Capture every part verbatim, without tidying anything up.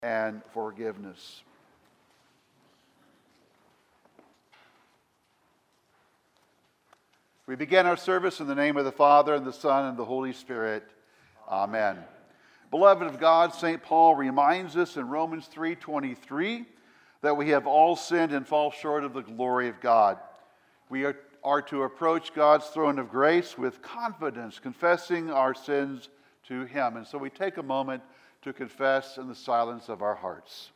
and forgiveness. We begin our service in the name of the Father, and the Son, and the Holy Spirit. Amen. Beloved of God, Saint Paul reminds us in Romans three twenty-three that we have all sinned and fall short of the glory of God. We are, are to approach God's throne of grace with confidence, confessing our sins to Him. And so we take a moment to confess in the silence of our hearts.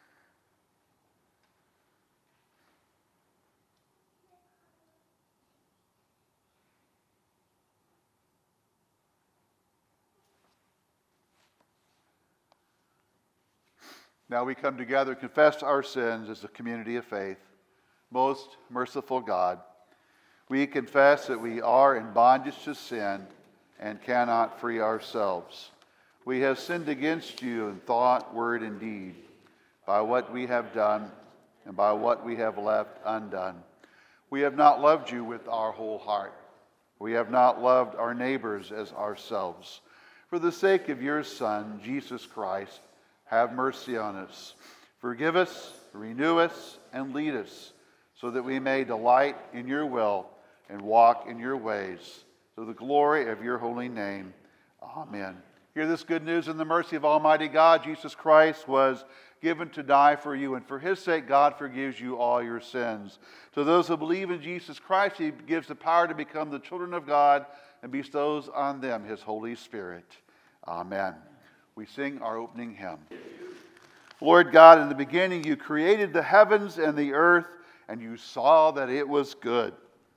Now we come together to confess our sins as a community of faith. Most merciful God, we confess that we are in bondage to sin and cannot free ourselves. We have sinned against you in thought, word, and deed, by what we have done and by what we have left undone. We have not loved you with our whole heart. We have not loved our neighbors as ourselves. For the sake of your Son, Jesus Christ, have mercy on us. Forgive us, renew us, and lead us, so that we may delight in your will and walk in your ways, to the glory of your holy name. Amen. Hear this good news. In the mercy of Almighty God, Jesus Christ was given to die for you, and for his sake God forgives you all your sins. To those who believe in Jesus Christ, he gives the power to become the children of God and bestows on them his Holy Spirit. Amen. We sing our opening hymn. Lord God, in the beginning you created the heavens and the earth, and you saw that it was good.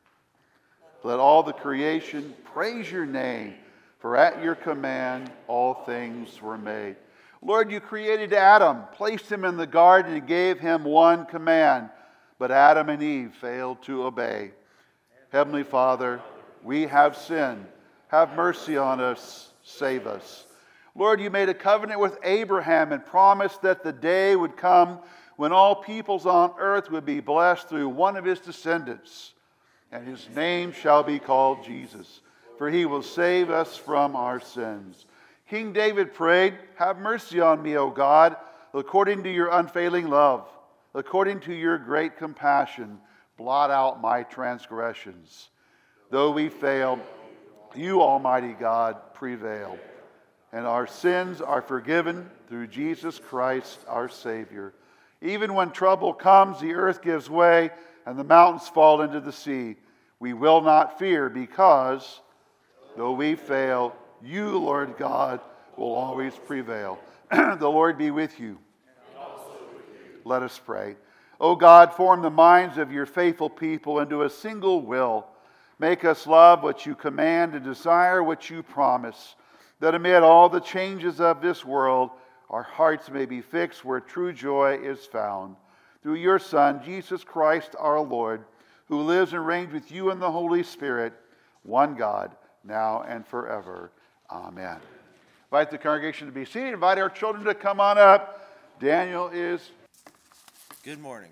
Let all the creation praise your name, for at your command all things were made. Lord, you created Adam, placed him in the garden, and gave him one command, but Adam and Eve failed to obey. Heavenly Father, we have sinned. Have mercy on us. Save us. Lord, you made a covenant with Abraham and promised that the day would come when all peoples on earth would be blessed through one of his descendants, and his name shall be called Jesus, for he will save us from our sins. King David prayed, have mercy on me, O God, according to your unfailing love, according to your great compassion, blot out my transgressions. Though we fail, you, Almighty God, prevail, and our sins are forgiven through Jesus Christ, our Savior. Even when trouble comes, the earth gives way, and the mountains fall into the sea. We will not fear, because though we fail, you, Lord God, will always prevail. The Lord be with you. And also with you. Let us pray. O God, form the minds of your faithful people into a single will. Make us love what you command and desire what you promise, that amid all the changes of this world, our hearts may be fixed where true joy is found. Through your Son, Jesus Christ our Lord, who lives and reigns with you in the Holy Spirit, one God, now and forever. Amen. Invite the congregation to be seated. Invite our children to come on up. Daniel is... Good morning.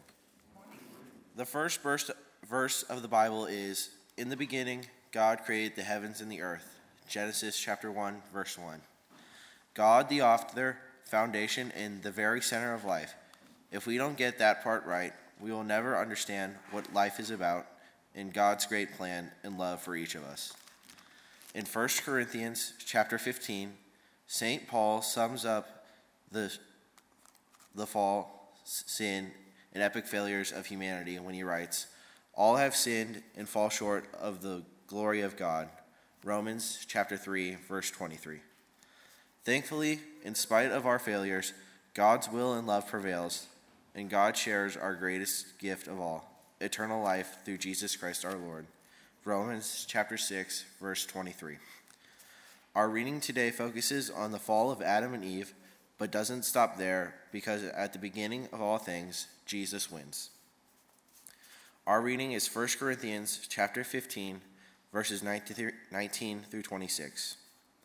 The first verse of the Bible is, in the beginning, God created the heavens and the earth. Genesis chapter one, verse one. God, the author, foundation, and the very center of life. If we don't get that part right, we will never understand what life is about and God's great plan and love for each of us. In First Corinthians chapter fifteen, Saint Paul sums up the, the fall, sin, and epic failures of humanity when he writes, all have sinned and fall short of the glory of God. Romans chapter three, verse twenty-three. Thankfully, in spite of our failures, God's will and love prevails, and God shares our greatest gift of all, eternal life through Jesus Christ our Lord. Romans chapter six, verse twenty-three. Our reading today focuses on the fall of Adam and Eve, but doesn't stop there, because at the beginning of all things, Jesus wins. Our reading is First Corinthians chapter fifteen, verses nineteen through twenty-six.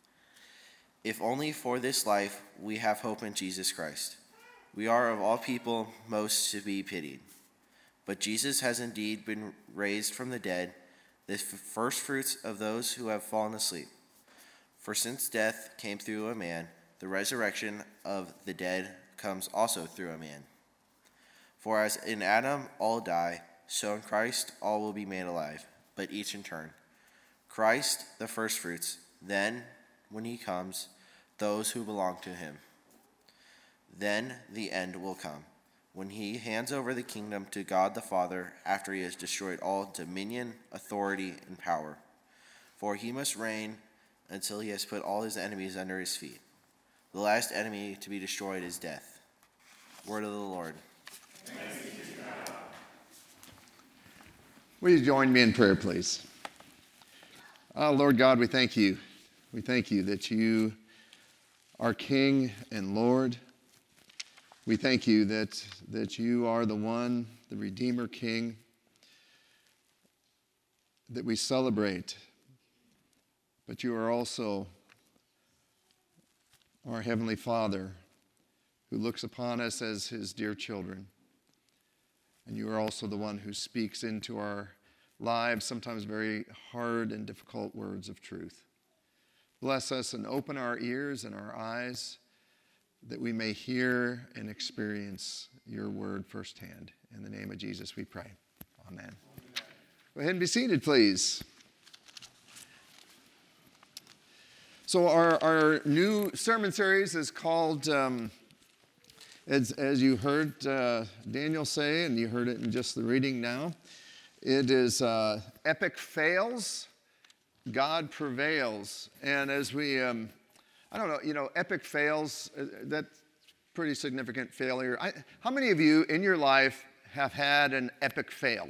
If only for this life we have hope in Jesus Christ. We are of all people most to be pitied. But Jesus has indeed been raised from the dead, the first fruits of those who have fallen asleep. For since death came through a man, the resurrection of the dead comes also through a man. For as in Adam all die, so in Christ all will be made alive, but each in turn. Christ the firstfruits, then, when he comes, those who belong to him. Then the end will come, when he hands over the kingdom to God the Father after he has destroyed all dominion, authority, and power. For he must reign until he has put all his enemies under his feet. The last enemy to be destroyed is death. Word of the Lord. Will you join me in prayer, please? Oh, Lord God, we thank you. We thank you that you are King and Lord. We thank you that, that you are the one, the Redeemer King, that we celebrate. But you are also our Heavenly Father who looks upon us as his dear children. And you are also the one who speaks into our lives sometimes very hard and difficult words of truth. Bless us and open our ears and our eyes that we may hear and experience your word firsthand. In the name of Jesus we pray. Amen. Go ahead and be seated, please. So our, our new sermon series is called, um, as, as you heard uh, Daniel say, and you heard it in just the reading now, it is uh, Epic Fails, God Prevails. And as we... Um, I don't know, you know, epic fails, uh, that's pretty significant failure. I, how many of you in your life have had an epic fail?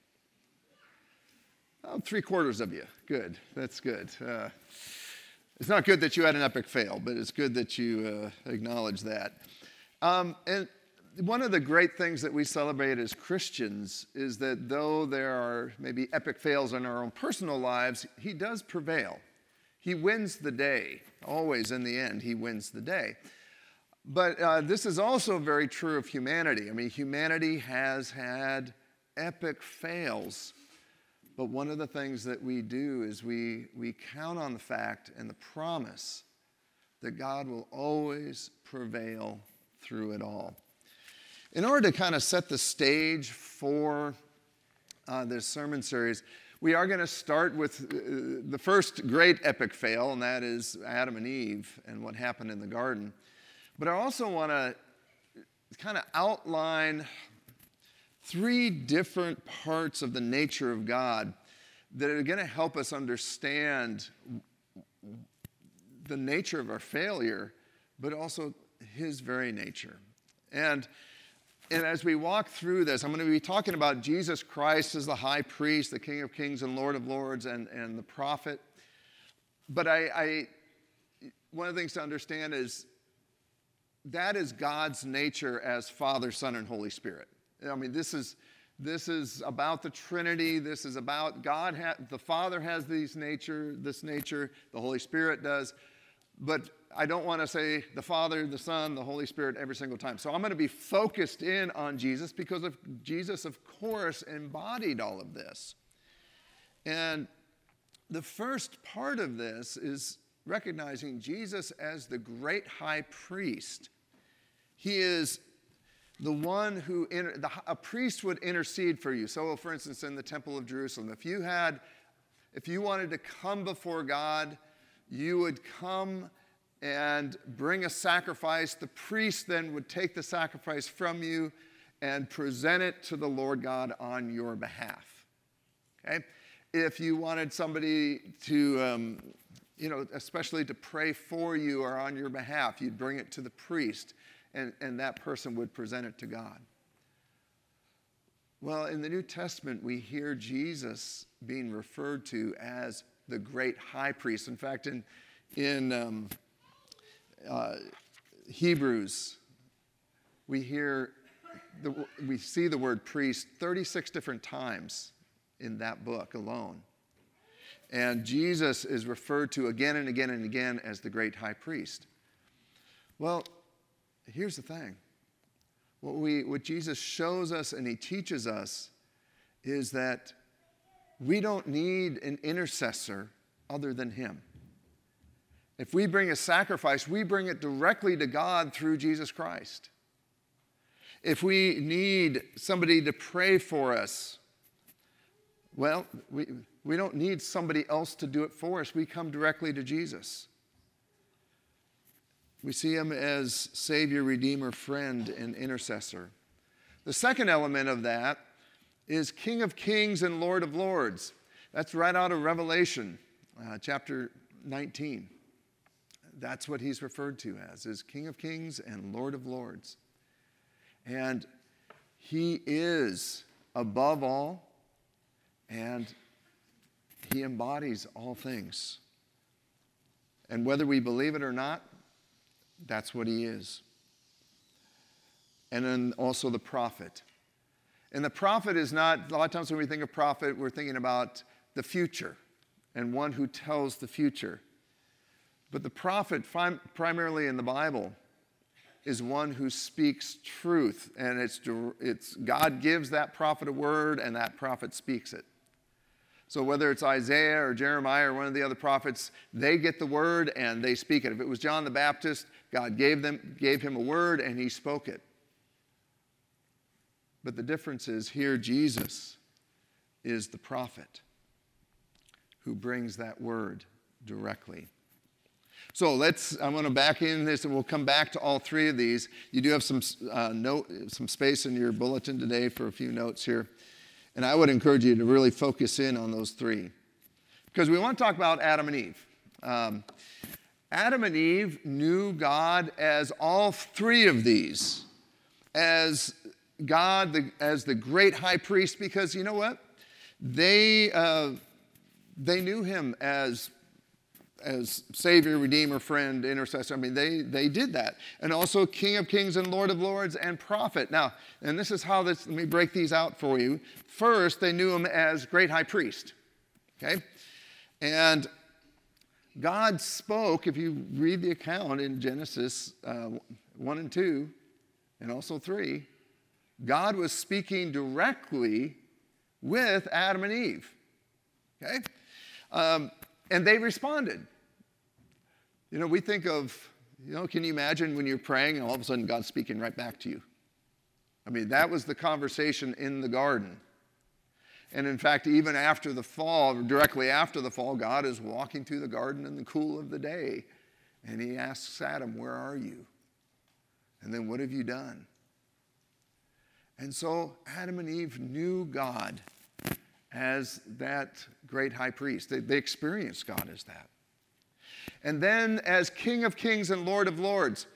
Oh, three quarters of you. Good, that's good. Uh, it's not good that you had an epic fail, but it's good that you uh, acknowledge that. Um, and one of the great things that we celebrate as Christians is that though there are maybe epic fails in our own personal lives, he does prevail. He wins the day. Always in the end, he wins the day. But uh, this is also very true of humanity. I mean, humanity has had epic fails. But one of the things that we do is we, we count on the fact and the promise that God will always prevail through it all. In order to kind of set the stage for uh, this sermon series, we are going to start with uh, the first great epic fail, and that is Adam and Eve and what happened in the garden. But I also want to kind of outline three different parts of the nature of God that are going to help us understand the nature of our failure, but also his very nature. And And as we walk through this, I'm going to be talking about Jesus Christ as the high priest, the King of Kings and Lord of Lords, and, and the prophet. But I, I, one of the things to understand is that is God's nature as Father, Son, and Holy Spirit. I mean, this is, this is about the Trinity. This is about God. Ha- the Father has these nature, this nature. The Holy Spirit does. But I don't want to say the Father, the Son, the Holy Spirit every single time. So I'm going to be focused in on Jesus because of Jesus, of course, embodied all of this. And the first part of this is recognizing Jesus as the great high priest. He is the one who, inter- the, a priest would intercede for you. So, for instance, in the Temple of Jerusalem, if you had, if you wanted to come before God, you would come and bring a sacrifice. The priest then would take the sacrifice from you and present it to the Lord God on your behalf. Okay? If you wanted somebody to, um, you know, especially to pray for you or on your behalf, you'd bring it to the priest, and, and that person would present it to God. Well, in the New Testament, we hear Jesus being referred to as the great high priest. In fact, in, in um, uh, Hebrews, we hear, the, we see the word priest thirty-six different times in that book alone. And Jesus is referred to again and again and again as the great high priest. Well, here's the thing. What, we, what Jesus shows us and he teaches us is that we don't need an intercessor other than him. If we bring a sacrifice, we bring it directly to God through Jesus Christ. If we need somebody to pray for us, well, we, we don't need somebody else to do it for us. We come directly to Jesus. We see him as Savior, Redeemer, friend, and intercessor. The second element of that is King of Kings and Lord of Lords. That's right out of Revelation, uh, chapter nineteen. That's what he's referred to as, is King of Kings and Lord of Lords. And he is above all, and he embodies all things. And whether we believe it or not, that's what he is. And then also the prophet. And the prophet is not, a lot of times when we think of prophet, we're thinking about the future and one who tells the future. But the prophet, primarily in the Bible, is one who speaks truth. And it's, it's God gives that prophet a word, and that prophet speaks it. So whether it's Isaiah or Jeremiah or one of the other prophets, they get the word and they speak it. If it was John the Baptist, God gave them, gave him a word and he spoke it. But the difference is here Jesus is the prophet who brings that word directly. So let's, I'm going to back in this and we'll come back to all three of these. You do have some, uh, note, some space in your bulletin today for a few notes here. And I would encourage you to really focus in on those three. Because we want to talk about Adam and Eve. Um, Adam and Eve knew God as all three of these. As God, the, as the great high priest, because you know what? They, uh, they knew him as, as Savior, Redeemer, friend, intercessor. I mean, they, they did that. And also King of Kings and Lord of Lords and prophet. Now, and this is how this, let me break these out for you. First, they knew him as great high priest. Okay? And God spoke, if you read the account in Genesis uh, one and two, and also three, God was speaking directly with Adam and Eve. Okay? Um, and they responded. You know, we think of, you know, can you imagine when you're praying and all of a sudden God's speaking right back to you? I mean, that was the conversation in the garden. And in fact, even after the fall, directly after the fall, God is walking through the garden in the cool of the day. And he asks Adam, where are you? And then what have you done? And so Adam and Eve knew God as that great high priest. They, they experienced God as that. And then as King of Kings and Lord of Lords.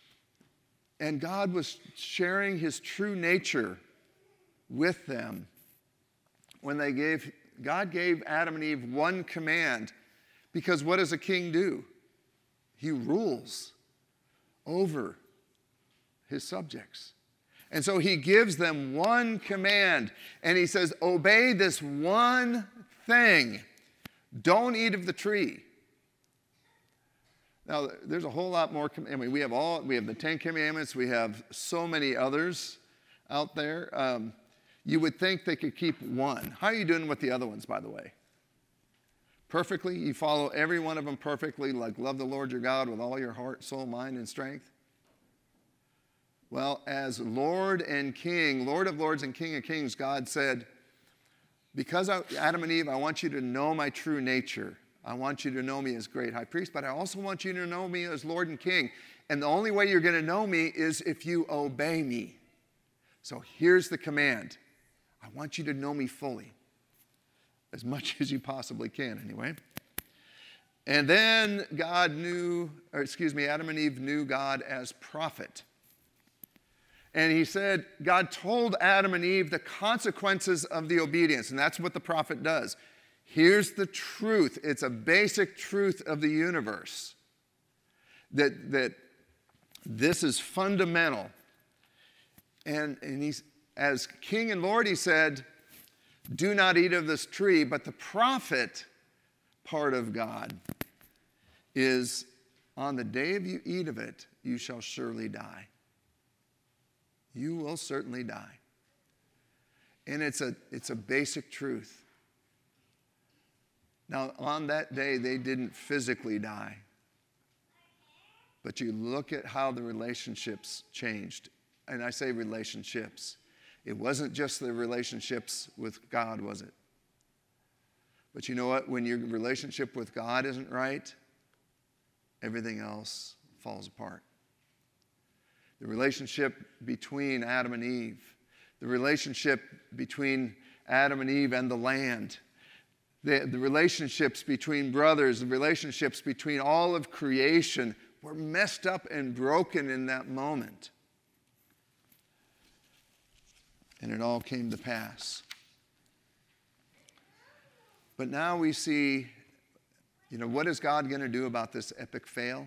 And God was sharing his true nature with them when they gave, God gave Adam and Eve one command. Because what does a king do? He rules over his subjects. And so he gives them one command, and he says, obey this one thing. Don't eat of the tree. Now, there's a whole lot more. I mean, we have all, we have the Ten Commandments. We have so many others out there. Um, you would think they could keep one. How are you doing with the other ones, by the way? Perfectly? You follow every one of them perfectly, like love the Lord your God with all your heart, soul, mind, and strength? Well, as Lord and King, Lord of Lords and King of Kings, God said, because I, Adam and Eve, I want you to know my true nature. I want you to know me as great high priest, but I also want you to know me as Lord and King. And the only way you're going to know me is if you obey me. So here's the command. I want you to know me fully, as much as you possibly can anyway. And then God knew, or excuse me, Adam and Eve knew God as prophet. And he said, God told Adam and Eve the consequences of the obedience. And that's what the prophet does. Here's the truth. It's a basic truth of the universe. That, that this is fundamental. And, and he's, as King and Lord, he said, do not eat of this tree. But the prophet part of God is, on the day of you eat of it, you shall surely die. You will certainly die. And it's a, it's a basic truth. Now, on that day, they didn't physically die. But you look at how the relationships changed And I say relationships. It wasn't just the relationships with God, was it? But you know what? When your relationship with God isn't right, everything else falls apart. The relationship between Adam and Eve, the relationship between Adam and Eve and the land, the, the relationships between brothers, the relationships between all of creation were messed up and broken in that moment. And it all came to pass. But now we see, you know, what is God going to do about this epic fail?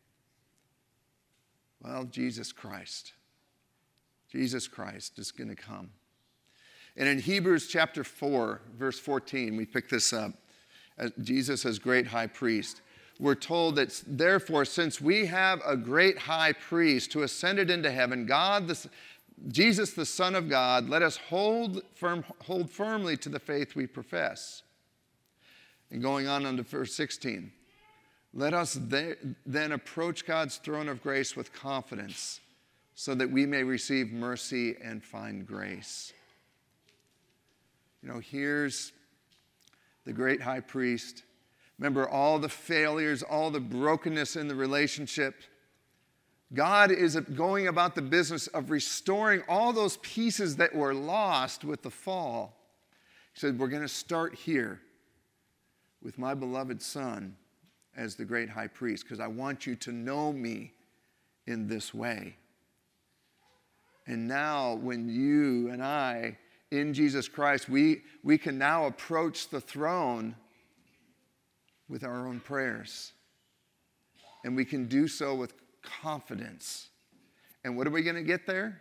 Well, Jesus Christ. Jesus Christ is going to come. And in Hebrews chapter four, verse fourteen, we pick this up. As Jesus as great high priest. We're told that, therefore, since we have a great high priest who ascended into heaven, God, the, Jesus, the Son of God, let us hold, firm, hold firmly to the faith we profess. And going on into verse sixteen, let us then approach God's throne of grace with confidence so that we may receive mercy and find grace. You know, here's the great high priest. Remember all the failures, all the brokenness in the relationship. God is going about the business of restoring all those pieces that were lost with the fall. He said, we're going to start here with my beloved Son as the great high priest, because I want you to know me in this way. And now when you and I, in Jesus Christ, we, we can now approach the throne with our own prayers. And we can do so with confidence. And what are we going to get there?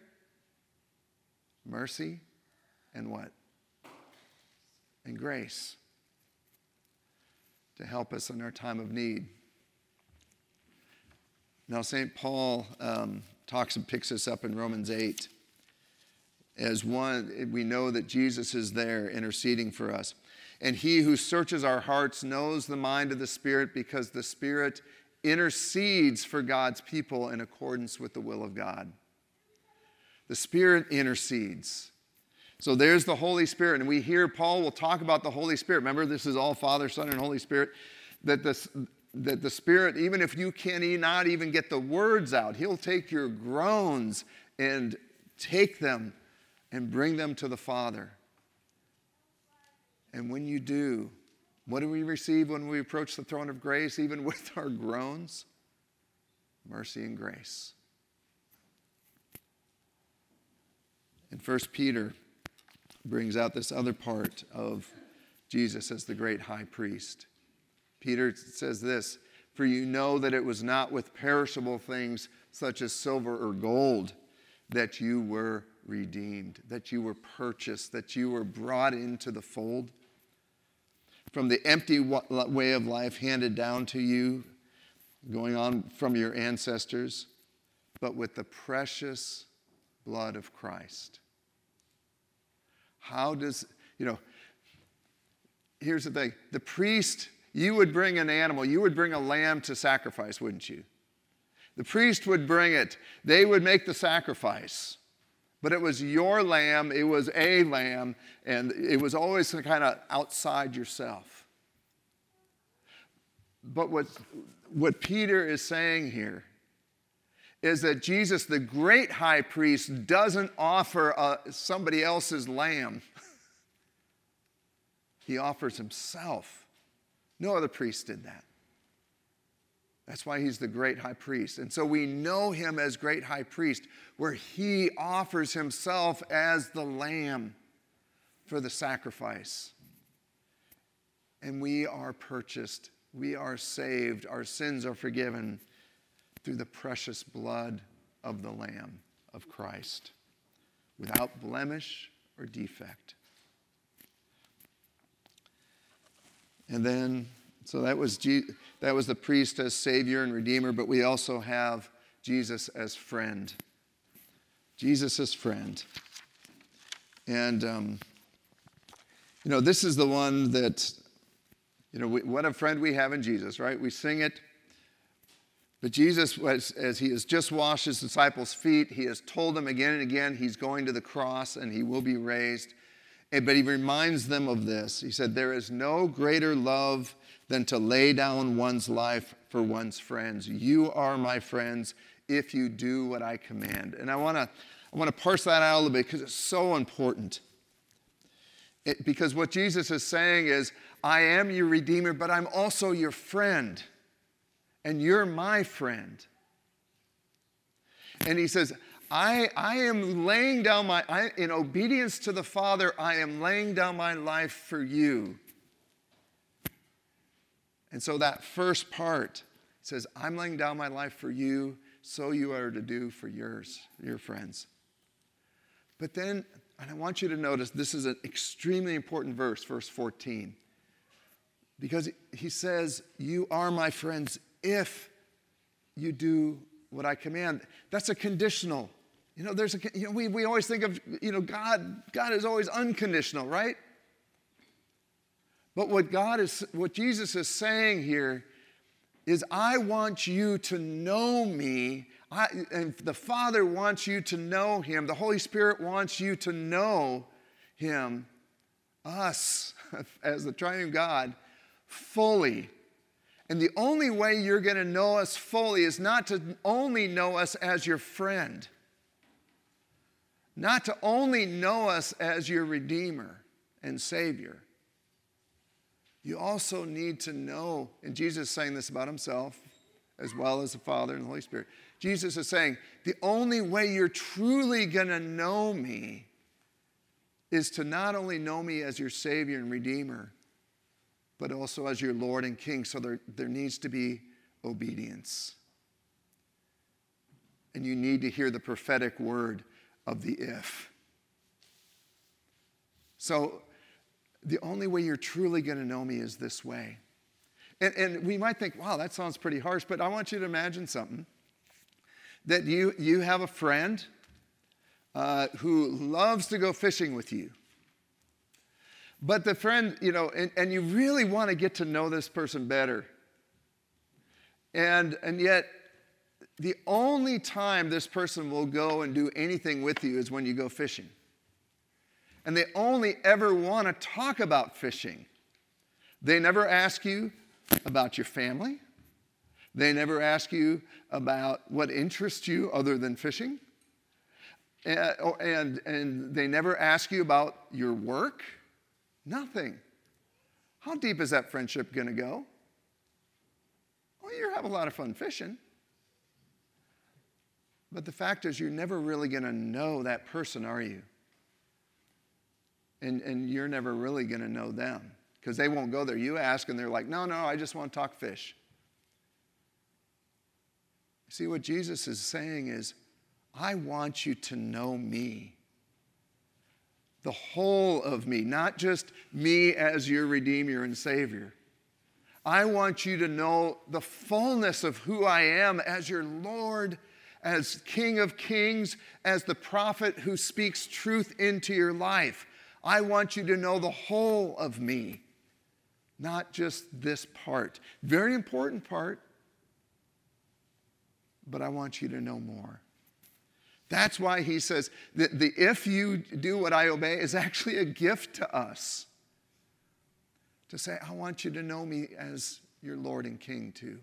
Mercy and what? And grace to help us in our time of need. Now, Saint Paul um, talks and picks us up in Romans eight. As one, we know that Jesus is there interceding for us. And he who searches our hearts knows the mind of the Spirit, because the Spirit intercedes for God's people in accordance with the will of God. The Spirit intercedes. So there's the Holy Spirit. And we hear Paul will talk about the Holy Spirit. Remember, this is all Father, Son, and Holy Spirit. That the, that the Spirit, even if you cannot even get the words out, he'll take your groans and take them and bring them to the Father. And when you do, what do we receive when we approach the throne of grace, even with our groans? Mercy and grace. And First Peter brings out this other part of Jesus as the great high priest. Peter says this, for you know that it was not with perishable things such as silver or gold that you were redeemed, that you were purchased, that you were brought into the fold from the empty way of life handed down to you, going on from your ancestors, but with the precious blood of Christ. How does, you know, here's the thing. The priest, you would bring an animal, you would bring a lamb to sacrifice, wouldn't you? The priest would bring it. They would make the sacrifice. But it was your lamb, it was a lamb, and it was always kind of outside yourself. But what, what Peter is saying here is that Jesus, the great high priest, doesn't offer uh, somebody else's lamb. He offers himself. No other priest did that. That's why he's the great high priest. And so we know him as great high priest, where he offers himself as the lamb for the sacrifice. And we are purchased. We are saved. Our sins are forgiven through the precious blood of the Lamb of Christ, without blemish or defect. And then, so that was Je- that was the priest as Savior and Redeemer, but we also have Jesus as friend. Jesus as friend. And, um, you know, this is the one that, you know, we, what a friend we have in Jesus, right? We sing it. But Jesus, as, as he has just washed his disciples' feet, he has told them again and again he's going to the cross and he will be raised. But he reminds them of this. He said, there is no greater love than to lay down one's life for one's friends. You are my friends if you do what I command. And I want to I want to parse that out a little bit because it's so important. It, because what Jesus is saying is, I am your Redeemer, but I'm also your friend. And you're my friend. And he says, I, I am laying down my, I, in obedience to the Father, I am laying down my life for you. And so that first part says, I'm laying down my life for you, so you are to do for yours, your friends. But then, and I want you to notice, this is an extremely important verse, verse fourteen. Because he says, you are my friends if you do what I command. That's a conditional. You know, there's a, you know, we, we always think of, you know, God, God is always unconditional, right? But what God is, what Jesus is saying here is, I want you to know me, I, and the Father wants you to know him. The Holy Spirit wants you to know him, us, as the triune God, fully. And the only way you're going to know us fully is not to only know us as your friend, not to only know us as your Redeemer and Savior. You also need to know, and Jesus is saying this about himself, as well as the Father and the Holy Spirit. Jesus is saying, the only way you're truly going to know me is to not only know me as your Savior and Redeemer, but also as your Lord and King. So there, there needs to be obedience. And you need to hear the prophetic word of the if. So the only way you're truly going to know me is this way. And, and we might think, wow, that sounds pretty harsh, but I want you to imagine something. That you, you have a friend uh, who loves to go fishing with you. But the friend, you know, and, and you really want to get to know this person better. And, and yet, the only time this person will go and do anything with you is when you go fishing. And they only ever want to talk about fishing. They never ask you about your family. They never ask you about what interests you other than fishing. And, and, and they never ask you about your work. Nothing. How deep is that friendship going to go? Well, you have a lot of fun fishing. But the fact is, you're never really going to know that person, are you? And, and you're never really going to know them because they won't go there. You ask and they're like, no, no, I just want to talk fish. See, what Jesus is saying is, I want you to know me. The whole of me, not just me as your Redeemer and Savior. I want you to know the fullness of who I am as your Lord, as King of Kings, as the prophet who speaks truth into your life. I want you to know the whole of me, not just this part. Very important part, but I want you to know more. That's why he says that the if you do what I obey is actually a gift to us. To say, I want you to know me as your Lord and King too.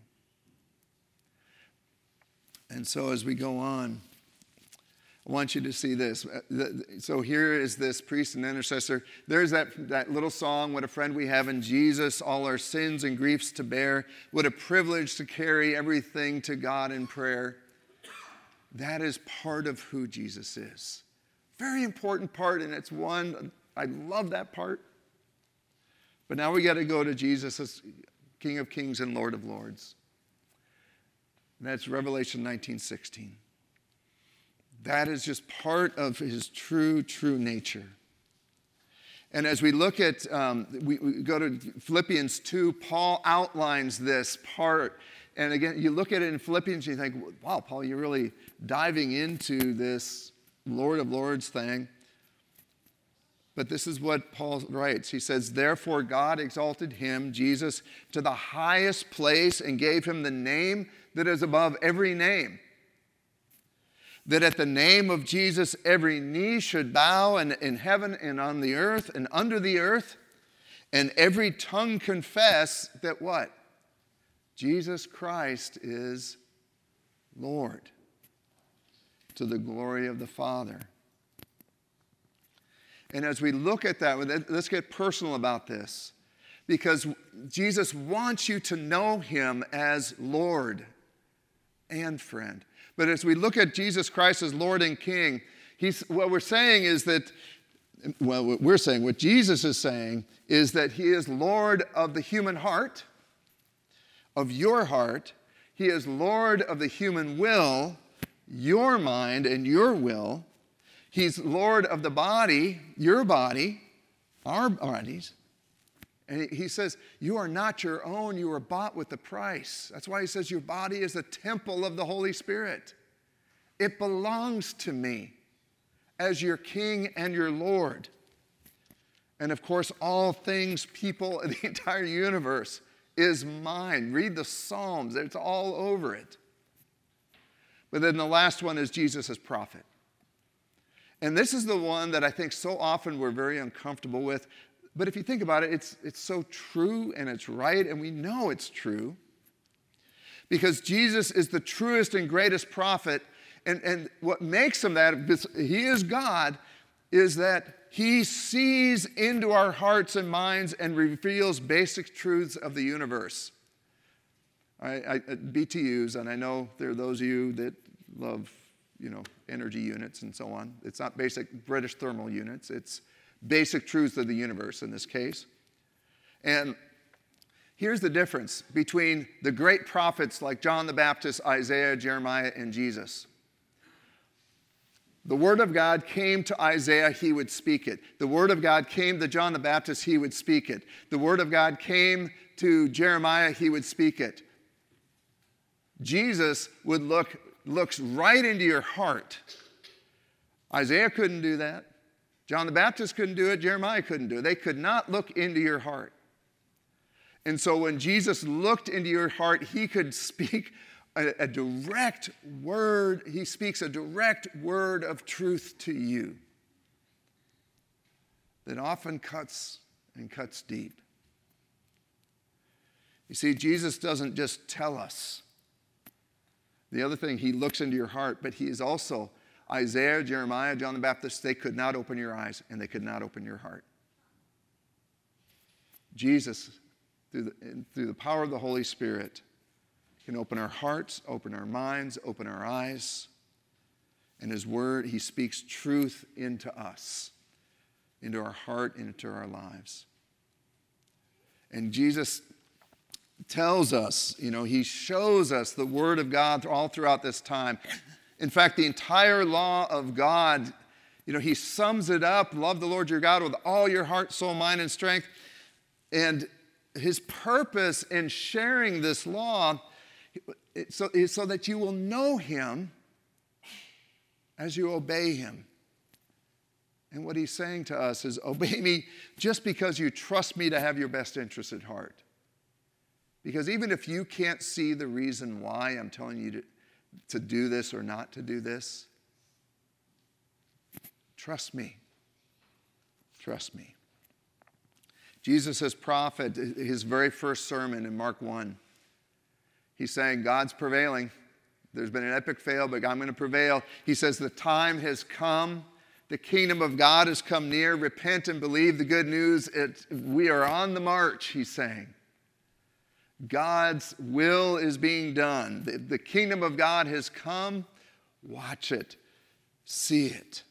And so as we go on, I want you to see this. So here is this priest and intercessor. There's that, that little song, what a friend we have in Jesus, all our sins and griefs to bear. What a privilege to carry everything to God in prayer. That is part of who Jesus is. Very important part, and it's one, I love that part. But now we got to go to Jesus as King of Kings and Lord of Lords. And that's Revelation nineteen sixteen. That is just part of his true, true nature. And as we look at, um, we, we go to Philippians two, Paul outlines this part. And again, you look at it in Philippians, you think, wow, Paul, you're really diving into this Lord of Lords thing. But this is what Paul writes. He says, therefore God exalted him, Jesus, to the highest place and gave him the name that is above every name, that at the name of Jesus every knee should bow in, in heaven and on the earth and under the earth, and every tongue confess that what? Jesus Christ is Lord, to the glory of the Father. And as we look at that, let's get personal about this, because Jesus wants you to know him as Lord and friend. But as we look at Jesus Christ as Lord and King, he's, what we're saying is that, well, what we're saying, what Jesus is saying is that he is Lord of the human heart, of your heart. He is Lord of the human will, your mind and your will. He's Lord of the body, your body, our bodies. And he says, you are not your own, you are bought with a price. That's why he says your body is a temple of the Holy Spirit. It belongs to me as your King and your Lord. And of course, all things, people, the entire universe is mine. Read the Psalms, it's all over it. But then the last one is Jesus as prophet. And this is the one that I think so often we're very uncomfortable with. But if you think about it, it's, it's so true and it's right, and we know it's true. Because Jesus is the truest and greatest prophet, and, and what makes him that, he is God, is that he sees into our hearts and minds and reveals basic truths of the universe. I, I, B T Us, and I know there are those of you that love, you know, energy units and so on. It's not basic British thermal units. It's basic truths of the universe in this case. And here's the difference between the great prophets like John the Baptist, Isaiah, Jeremiah, and Jesus. The word of God came to Isaiah, he would speak it. The word of God came to John the Baptist, he would speak it. The word of God came to Jeremiah, he would speak it. Jesus would look, looks right into your heart. Isaiah couldn't do that. John the Baptist couldn't do it. Jeremiah couldn't do it. They could not look into your heart. And so when Jesus looked into your heart, he could speak a, a direct word. He speaks a direct word of truth to you that often cuts and cuts deep. You see, Jesus doesn't just tell us. The other thing, he looks into your heart, but he is also, Isaiah, Jeremiah, John the Baptist, they could not open your eyes and they could not open your heart. Jesus, through the, through the power of the Holy Spirit, can open our hearts, open our minds, open our eyes. And his word, he speaks truth into us, into our heart, into our lives. And Jesus tells us, you know, he shows us the word of God all throughout this time. In fact, the entire law of God, you know, he sums it up, love the Lord your God with all your heart, soul, mind, and strength. And his purpose in sharing this law so, is so that you will know him as you obey him. And what he's saying to us is, obey me just because you trust me to have your best interests at heart. Because even if you can't see the reason why I'm telling you to, to do this or not to do this, trust me. Trust me. Jesus as prophet, his very first sermon in Mark one, he's saying, God's prevailing. There's been an epic fail, but I'm going to prevail. He says, the time has come. The kingdom of God has come near. Repent and believe the good news. It, we are on the march, he's saying. God's will is being done. The, the kingdom of God has come. Watch it. See it.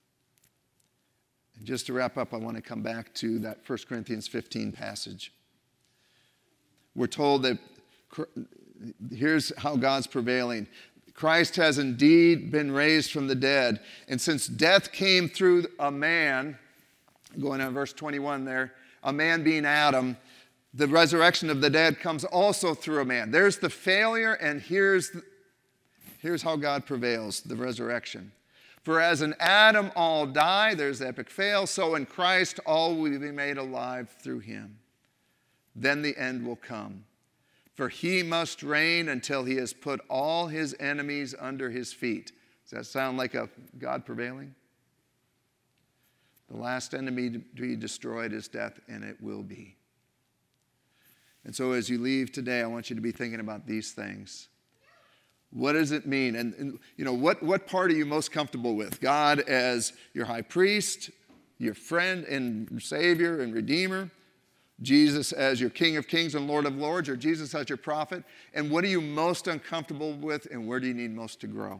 And just to wrap up, I want to come back to that First Corinthians fifteen passage. We're told that here's how God's prevailing. Christ has indeed been raised from the dead. And since death came through a man, going on verse twenty-one there, a man being Adam, the resurrection of the dead comes also through a man. There's the failure, and here's, the, here's how God prevails, the resurrection. For as in Adam all die, there's the epic fail, so in Christ all will be made alive through him. Then the end will come. For he must reign until he has put all his enemies under his feet. Does that sound like a God prevailing? The last enemy to be destroyed is death, and it will be. And so as you leave today, I want you to be thinking about these things. What does it mean? And, and you know, what, what part are you most comfortable with? God as your high priest, your friend and Savior and Redeemer? Jesus as your King of Kings and Lord of Lords, or Jesus as your prophet? And what are you most uncomfortable with, and where do you need most to grow?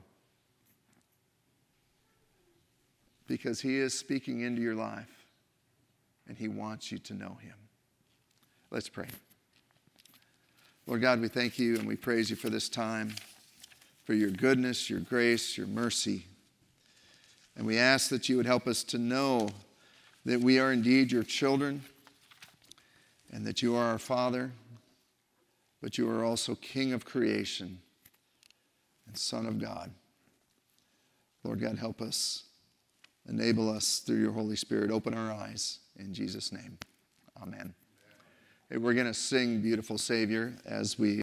Because he is speaking into your life, and he wants you to know him. Let's pray. Lord God, we thank you and we praise you for this time, for your goodness, your grace, your mercy. And we ask that you would help us to know that we are indeed your children, and that you are our Father, but you are also King of creation and Son of God. Lord God, help us. Enable us through your Holy Spirit. Open our eyes. In Jesus' name, amen. Hey, we're going to sing Beautiful Savior as we